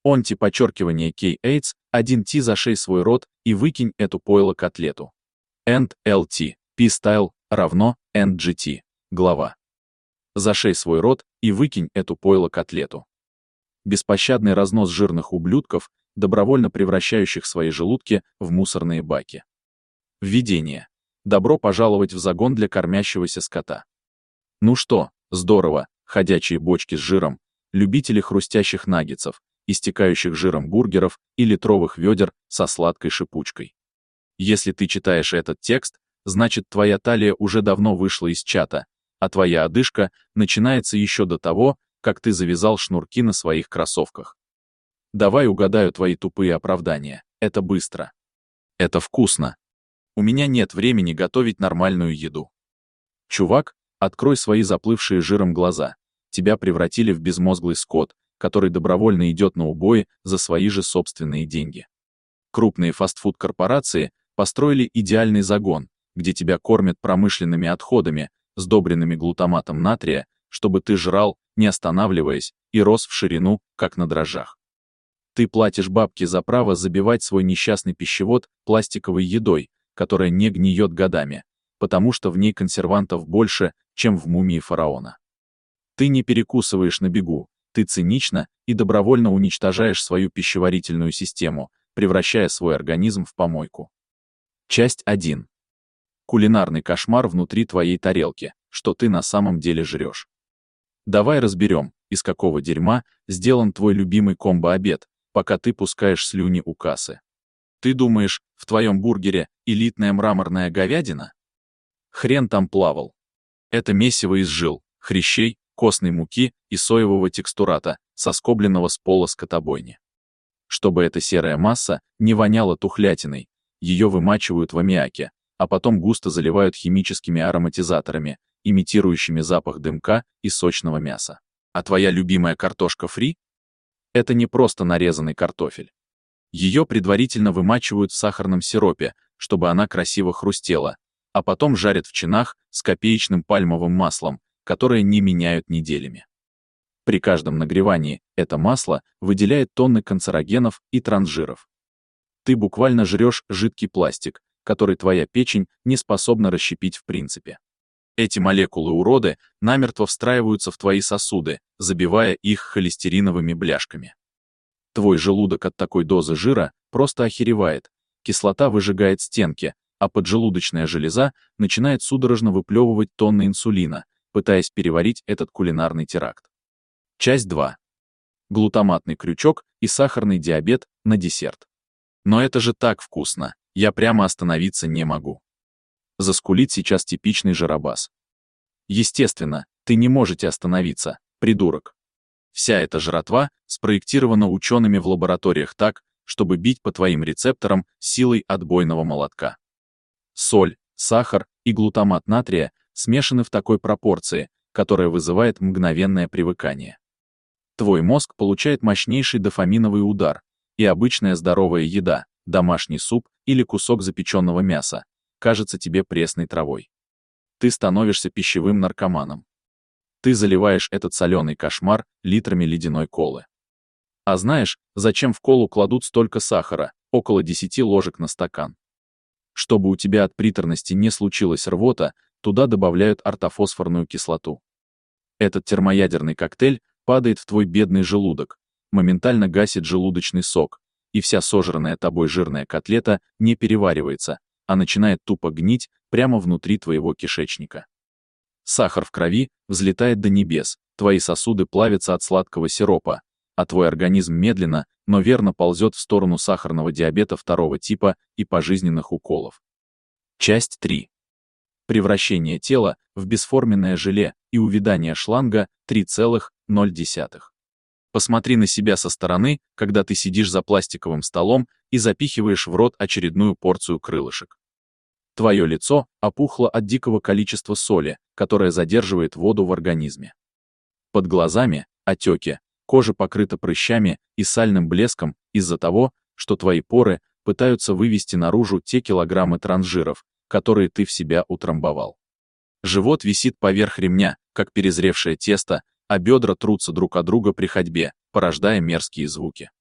Подчеркивание K-AIDS, 1T зашей свой рот и выкинь эту пойло-котлету. End LT, P-style, равно NGT. Глава. Зашей свой рот и выкинь эту пойло-котлету. Беспощадный разнос жирных ублюдков, добровольно превращающих свои желудки в мусорные баки. Введение. Добро пожаловать в загон для кормящегося скота. Ну что, здорово, ходячие бочки с жиром, любители хрустящих наггетсов, истекающих жиром бургеров и литровых ведер со сладкой шипучкой. Если ты читаешь этот текст, значит твоя талия уже давно вышла из чата, а твоя одышка начинается еще до того, как ты завязал шнурки на своих кроссовках. Давай угадаю твои тупые оправдания. Это быстро. Это вкусно. У меня нет времени готовить нормальную еду. Чувак, открой свои заплывшие жиром глаза. Тебя превратили в безмозглый скот, который добровольно идет на убой за свои же собственные деньги. Крупные фастфуд-корпорации построили идеальный загон, где тебя кормят промышленными отходами, сдобренными глутаматом натрия, чтобы ты жрал, не останавливаясь, и рос в ширину, как на дрожжах. Ты платишь бабки за право забивать свой несчастный пищевод пластиковой едой, которая не гниет годами, потому что в ней консервантов больше, чем в мумии фараона. Ты не перекусываешь на бегу, ты цинично и добровольно уничтожаешь свою пищеварительную систему, превращая свой организм в помойку. Часть 1. Кулинарный кошмар внутри твоей тарелки, что ты на самом деле жрешь. Давай разберем, из какого дерьма сделан твой любимый комбо-обед, пока ты пускаешь слюни у кассы. Ты думаешь, в твоем бургере элитная мраморная говядина? Хрен там плавал. Это месиво из жил, хрящей, костной муки и соевого текстурата, соскобленного с пола скотобойни. Чтобы эта серая масса не воняла тухлятиной, ее вымачивают в аммиаке, а потом густо заливают химическими ароматизаторами, имитирующими запах дымка и сочного мяса. А твоя любимая картошка фри? Это не просто нарезанный картофель. Ее предварительно вымачивают в сахарном сиропе, чтобы она красиво хрустела, а потом жарят в чинах с копеечным пальмовым маслом, которое не меняют неделями. При каждом нагревании это масло выделяет тонны канцерогенов и трансжиров. Ты буквально жрешь жидкий пластик, который твоя печень не способна расщепить в принципе. Эти молекулы-уроды намертво встраиваются в твои сосуды, забивая их холестериновыми бляшками. Твой желудок от такой дозы жира просто охеревает, кислота выжигает стенки, а поджелудочная железа начинает судорожно выплевывать тонны инсулина, пытаясь переварить этот кулинарный теракт. Часть 2. Глутаматный крючок и сахарный диабет на десерт. Но это же так вкусно, я прямо остановиться не могу. Заскулит сейчас типичный жиробас. Естественно, ты не можете остановиться, придурок. Вся эта жратва спроектирована учеными в лабораториях так, чтобы бить по твоим рецепторам силой отбойного молотка. Соль, сахар и глутамат натрия смешаны в такой пропорции, которая вызывает мгновенное привыкание. Твой мозг получает мощнейший дофаминовый удар, и обычная здоровая еда, домашний суп или кусок запеченного мяса, кажется тебе пресной травой. Ты становишься пищевым наркоманом. Ты заливаешь этот соленый кошмар литрами ледяной колы. А знаешь, зачем в колу кладут столько сахара, около 10 ложек на стакан? Чтобы у тебя от приторности не случилась рвота, туда добавляют ортофосфорную кислоту. Этот термоядерный коктейль падает в твой бедный желудок, моментально гасит желудочный сок, и вся сожранная тобой жирная котлета не переваривается, а начинает тупо гнить прямо внутри твоего кишечника. Сахар в крови взлетает до небес, твои сосуды плавятся от сладкого сиропа, а твой организм медленно, но верно ползет в сторону сахарного диабета 2 типа и пожизненных уколов. Часть 3. Превращение тела в бесформенное желе и увядание шланга 3,0. Посмотри на себя со стороны, когда ты сидишь за пластиковым столом и запихиваешь в рот очередную порцию крылышек. Твое лицо опухло от дикого количества соли, которая задерживает воду в организме. Под глазами отеки, кожа покрыта прыщами и сальным блеском из-за того, что твои поры пытаются вывести наружу те килограммы трансжиров, которые ты в себя утрамбовал. Живот висит поверх ремня, как перезревшее тесто, а бедра трутся друг от друга при ходьбе, порождая мерзкие звуки.